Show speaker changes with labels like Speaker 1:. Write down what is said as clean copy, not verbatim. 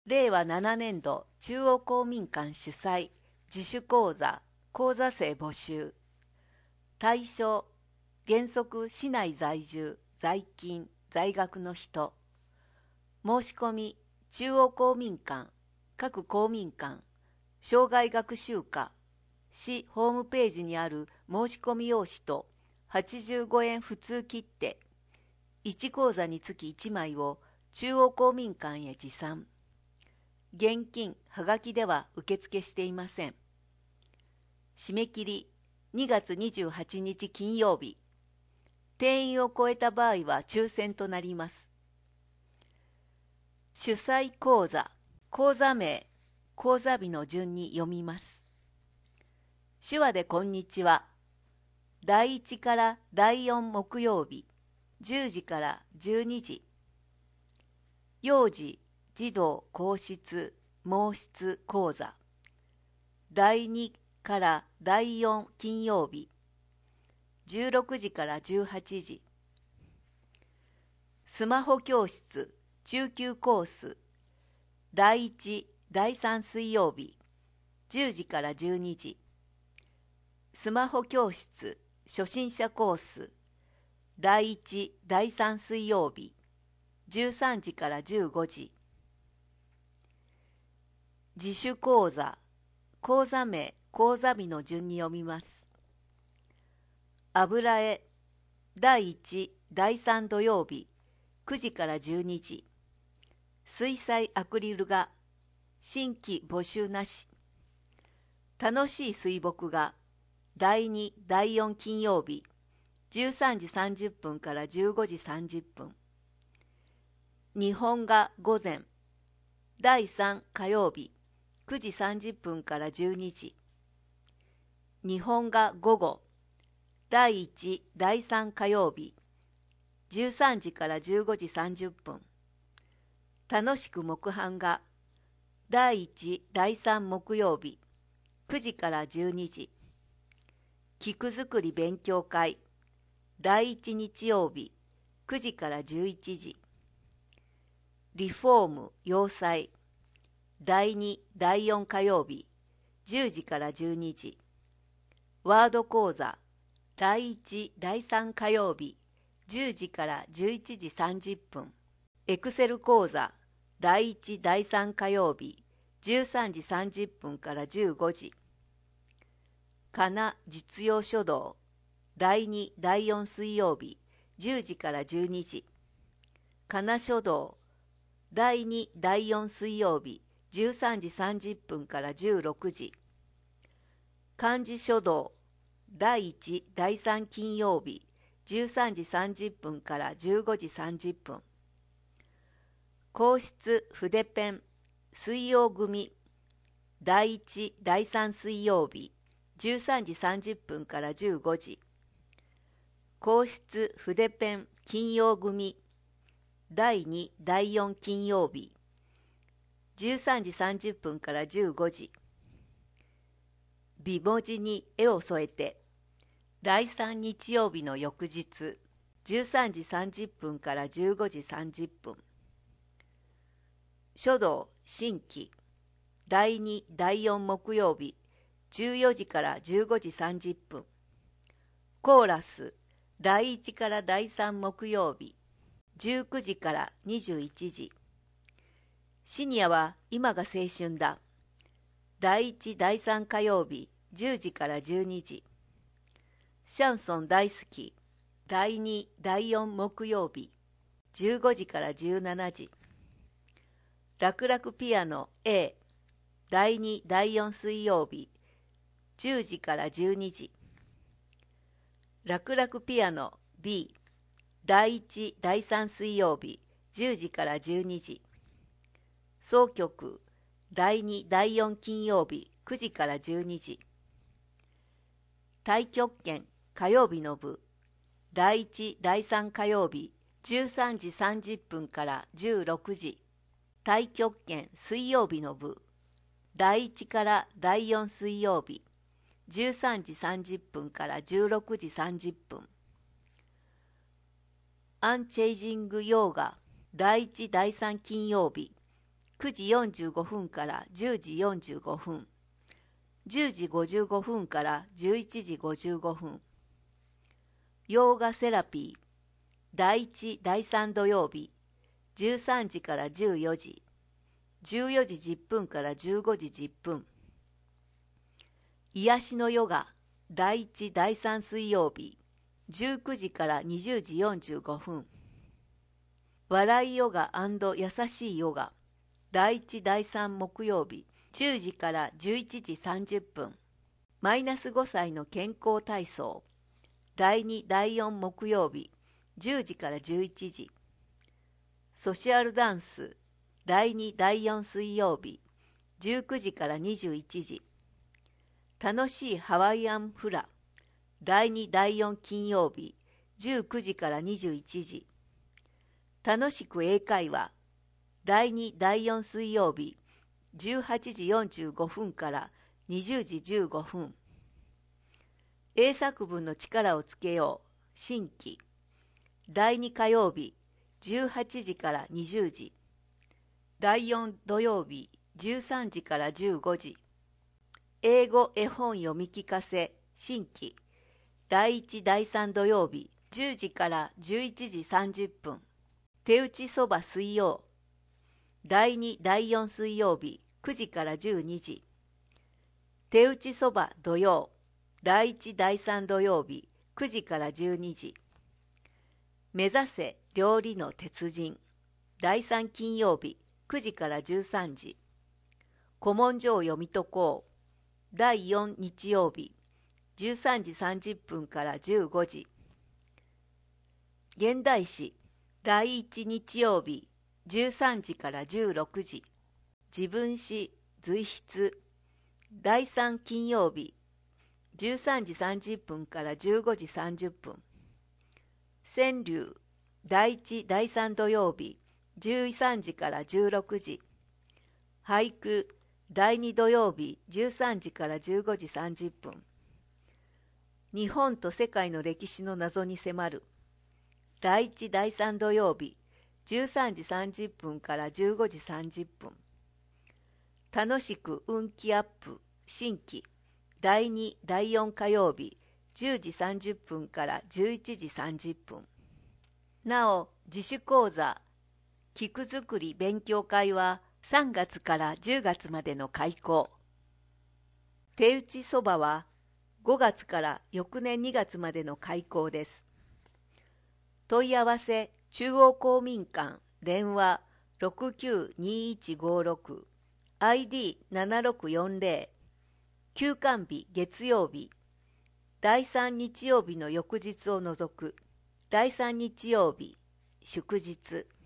Speaker 1: 令和7年度中央公民館主催自主講座講座生募集。対象原則市内在住在勤在学の人。申し込み中央公民館各公民館生涯学習課市ホームページにある申し込み用紙と85円普通切手1講座につき1枚を中央公民館へ持参。現金はがきでは受付していません。締め切り2月28日金曜日。定員を超えた場合は抽選となります。主催講座、講座名、講座日の順に読みます。手話でこんにちは。第1から第4木曜日、10時から12時。幼児、児童皇室、毛筆講座。第2から第4金曜日、16時から18時。スマホ教室、中級コース。第1、第3水曜日、10時から12時。スマホ教室、初心者コース。第1、第3水曜日、13時から15時。自主講座、講座名、講座日の順に読みます。油絵、第1、第3土曜日、9時から12時。水彩アクリル画、新規募集なし。楽しい水墨画、第2、第4金曜日、13時30分から15時30分。日本画午前、第3火曜日、9時30分から12時。日本画午後、第1、第3火曜日、13時から15時30分。楽しく木版画、第1、第3木曜日、9時から12時。菊作り勉強会、第1日曜日、9時から11時。リフォーム洋裁、第2、第4火曜日、10時から12時。ワード講座、第1、第3火曜日、10時から11時30分。エクセル講座、第1、第3火曜日、13時30分から15時。かな実用書道、第2、第4水曜日、10時から12時。かな書道、第2、第4水曜日、13時30分から16時。漢字書道、第1、第3金曜日、13時30分から15時30分。硬質筆ペン、水曜組、第1、第3水曜日、13時30分から15時。硬質筆ペン金曜組、第2、第4金曜日、13時30分から15時。美文字に絵を添えて、第3日曜日の翌日、13時30分から15時30分。書道新規、第2、第4木曜日、14時から15時30分。コーラス、第1から第3木曜日、19時から21時。シニアは今が青春だ。第1、第3火曜日、10時から12時。シャンソン大好き、第2、第4木曜日、15時から17時。楽々ピアノ A、第2、第4水曜日、10時から12時。楽々ピアノ B、第1、第3水曜日、10時から12時。総曲、第2、第4金曜日、9時から12時。太極拳、火曜日の部、第1、第3火曜日、13時30分から16時。太極拳、水曜日の部、第1から第4水曜日、13時30分から16時30分。アンチェイジングヨーガ、第1、第3金曜日、 9時45分から10時45分、10時55分から11時55分。ヨーガセラピー、第1、第3土曜日、13時から14時、14時10分から15時10分。癒しのヨガ、第1、第3水曜日、19時から20時45分。笑いヨガ&優しいヨガ、第1、第3木曜日、10時から11時30分。マイナス5歳の健康体操、第2、第4木曜日、10時から11時。ソシャルダンス、第2、第4水曜日、19時から21時。楽しいハワイアンフラ、第2、第4金曜日、19時から21時。楽しく英会話、第2、第4水曜日、18時45分から20時15分。英作文の力をつけよう、新規、第2火曜日、18時から20時。第4土曜日、13時から15時。英語絵本読み聞かせ、新規、第1、第3土曜日、10時から11時30分。手打ちそば水曜、第2、第4水曜日、9時から12時。手打ちそば土曜、第1、第3土曜日、9時から12時。目指せ料理の鉄人、第3金曜日、9時から13時。古文書を読み解こう、第4日曜日、13時30分から15時。現代史、第1日曜日、13時から16時。自分史随筆、第3金曜日、13時30分から15時30分。川柳、第1、第3土曜日、13時から16時。俳句、第2土曜日、13時から15時30分。日本と世界の歴史の謎に迫る。第1、第3土曜日、13時30分から15時30分。楽しく運気アップ、新規、第2、第4火曜日、10時30分から11時30分。なお、自主講座、菊作り勉強会は3月から10月までの開講。手打ちそばは5月から翌年2月までの開講です。問い合わせ、中央公民館、電話692156、ID7640、休館日月曜日、第3日曜日の翌日を除く、第3日曜日、祝日。